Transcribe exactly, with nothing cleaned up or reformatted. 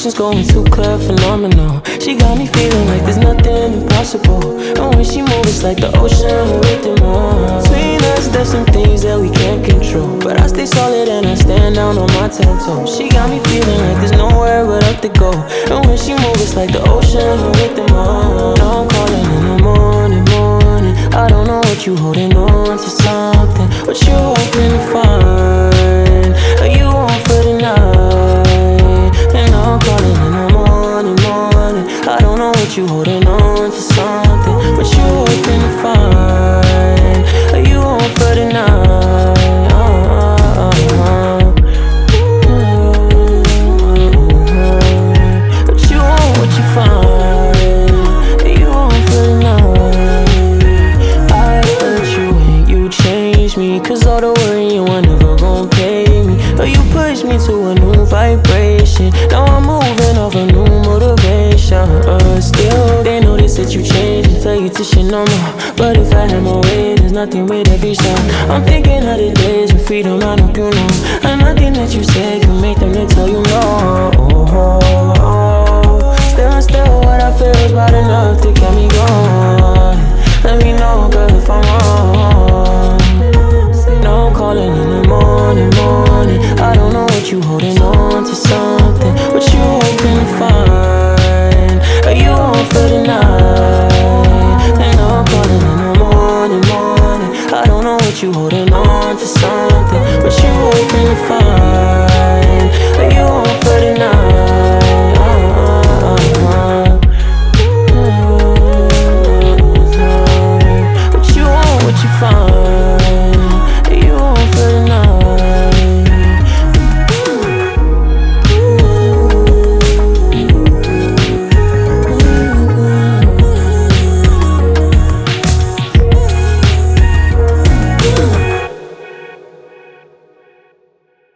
emotions going too clear, phenomenal. She got me feeling like there's nothing impossible. And when she moves, it's like the ocean with them on. Between us, there's some things that we can't control, but I stay solid and I stand down on my ten toes. She got me feeling like there's nowhere but up to go. And when she moves, it's like the ocean with them on. Now I'm calling in the morning, morning. I don't know what you holding on to, something. What you hoping to find? Are you on for the night? And now I'm calling in the morning, morning. I don't know what you holding on to, something. What you hoping to find? Are you on for the night? What you want, what you find? Are you on for the night? I hurt you and you changed me, cause all the worry you were never gon' pay me. Or you pushed me to a new vibration. Now I'm moving off a new motivation. Uh, still, they notice that you changed and tell you to shit no more. But if I had my way, there's nothing with every shot. I'm thinking of the days with freedom, I hope you know. And nothing that you said can make them to tell you no. Oh, oh, oh. Still and still, what I feel is bad enough to get me going. Let me know, girl, if I'm wrong. Now I'm calling in the morning, morning. I don't know what you holding on to, something. What you hoping to find? Are you on for the night? And now I'm calling in the morning, morning. I don't know what you holding on to, something.